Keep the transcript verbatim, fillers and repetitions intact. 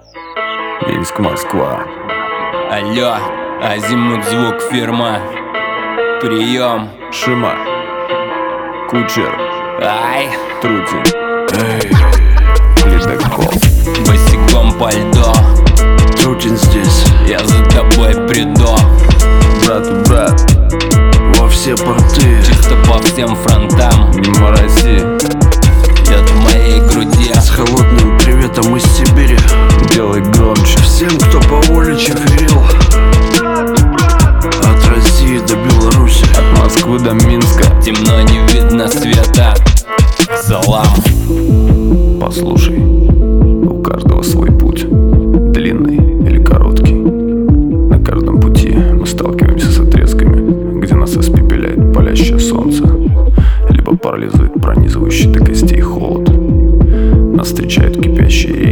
Минск, Москва. Алло, азимут, звук, фирма. Прием. Шима, Кучер, Ай, Трутень, эй, ледокол. босиком по льду, Трутень здесь, я за тобой приду. брат и брат, во все порты, Чисто по всем фронтам, не морози. яд в моей груди. С холодным приветом из Сибири, делай громче всем, кто по воле чеферил. От России до Беларуси, от Москвы до Минска. Темно, не видно света. Салам. Послушай, у каждого свой путь, длинный или короткий. На каждом пути мы сталкиваемся с отрезками, где нас испепеляет палящее солнце, либо парализует пронизывающий до костей холод. Нас встречают кипящие реки,